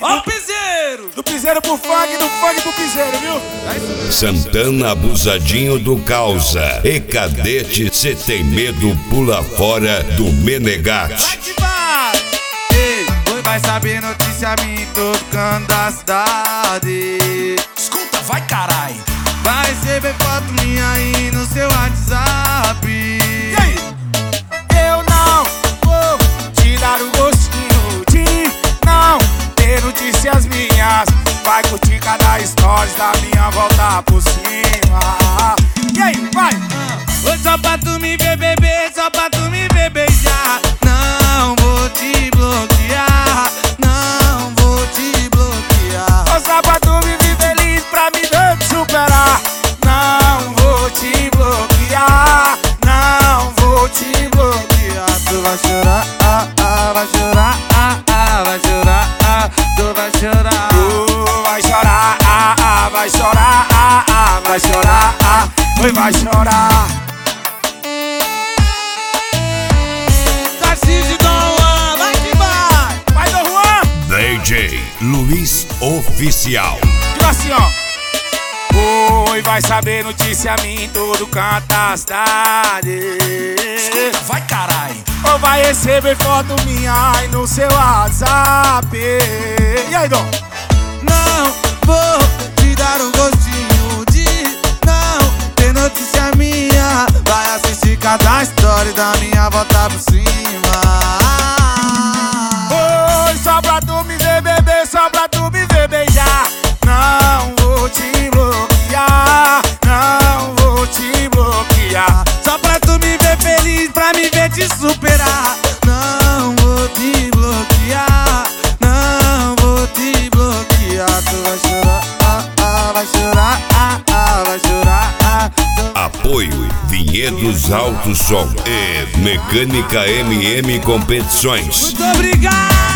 Ó o piseiro! Do piseiro pro funk, do funk pro piseiro, viu? Santana abusadinho do causa. E cadete, cê tem medo, pula fora do Menegate. Ei, oi, vai saber notícia minha em todo canto da cidade. Escuta, vai carai. Vai receber foto minha aí no seu WhatsApp. E aí? Eu não vou te dar o gostinho de não ter notícias minhas. Vai curtir cada stories da minha volta por cima. E aí, vai! Oi, só pra tu me ver beber, só pra tu me ver beijar. Não vou te bloquear, não vou te bloquear. Ô, só pra tu me ver feliz, pra me ver te superar. Não vou te bloquear, não vou te bloquear. Tu vai chorar, vai chorar, vai chorar, tu vai chorar. Tu vai chorar, vai chorar, vai chorar, oi, vai chorar. Tarcísio Dom Juan, vai que vai! Vai, Dom Juan! DJ Luiz Oficial. Diga assim, ó. Oi, vai saber notícia minha em todo canto da cidade. Escuta, vai carai. Ou vai receber foto minha aí no seu WhatsApp. E aí, Dom? Não vou te dar um gostinho de não ter notícia minha. Vai assistir cada story da minha volta por cima. Oi, só pra tu me ver beber, só pra tu me ver beijar. Não vou te bloquear, não vou te bloquear. Só pra tu me ver feliz, pra me ver te superar. Não vou te bloquear, não vou te bloquear. Tu vai chorar, vai chorar, vai chorar. Apoio Vinhedos Alto Som e Mecânica MM Competições. Muito obrigado!